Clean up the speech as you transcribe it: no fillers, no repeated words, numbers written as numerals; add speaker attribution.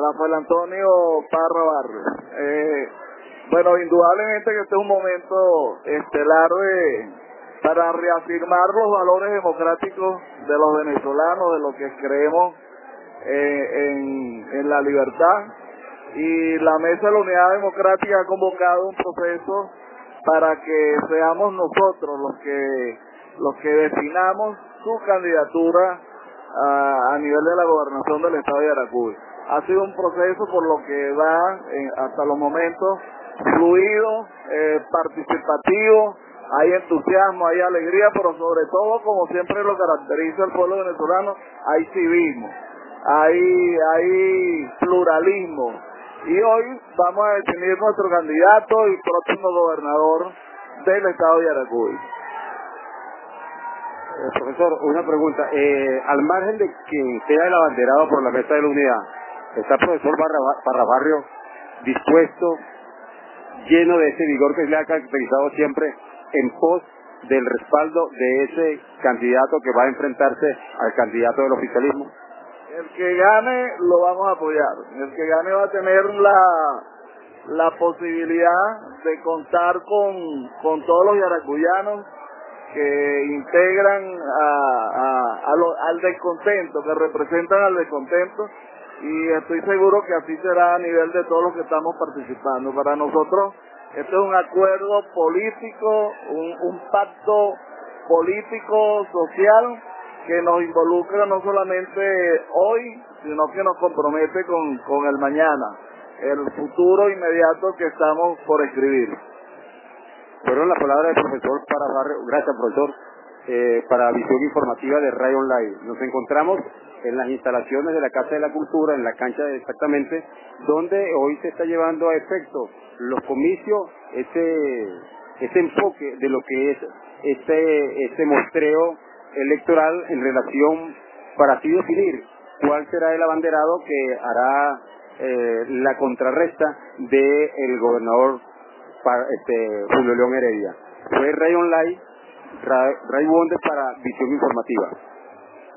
Speaker 1: Rafael Antonio Parra Barrios. Bueno, indudablemente que este es un momento estelar para reafirmar los valores democráticos de los venezolanos, de lo que creemos en la libertad. Y la Mesa de la Unidad Democrática ha convocado un proceso para que seamos nosotros los que definamos su candidatura a nivel de la gobernación del Estado de Yaracuy. Ha sido un proceso por lo que va hasta los momentos fluido, participativo, hay entusiasmo, hay alegría, pero sobre todo, como siempre lo caracteriza el pueblo venezolano, hay civismo, hay pluralismo. Y hoy vamos a definir nuestro candidato y próximo gobernador del Estado de Yaracuy.
Speaker 2: Profesor, una pregunta. Al margen de quien sea el abanderado por la Mesa de la Unidad, ¿está el profesor Parra Barrios dispuesto, lleno de ese vigor que le ha caracterizado siempre, en pos del respaldo de ese candidato que va a enfrentarse al candidato del oficialismo?
Speaker 1: El que gane lo vamos a apoyar. El que gane va a tener la posibilidad de contar con todos los yaracuyanos que integran al descontento, que representan al descontento, y estoy seguro que así será a nivel de todos los que estamos participando. Para nosotros esto es un acuerdo político, un pacto político, social, que nos involucra no solamente hoy, sino que nos compromete con el mañana, el futuro inmediato que estamos por escribir.
Speaker 2: Fueron las palabras del profesor Parra Barrios. Gracias, profesor. Para Visión Informativa de Radio Online. Nos encontramos en las instalaciones de la Casa de la Cultura, en la cancha exactamente, donde hoy se está llevando a efecto los comicios, ese enfoque de lo que es este muestreo electoral en relación, para así definir cuál será el abanderado que hará la contrarresta del gobernador Julio León Heredia. Fue Radio Online, Ray Bonde para Visión Informativa.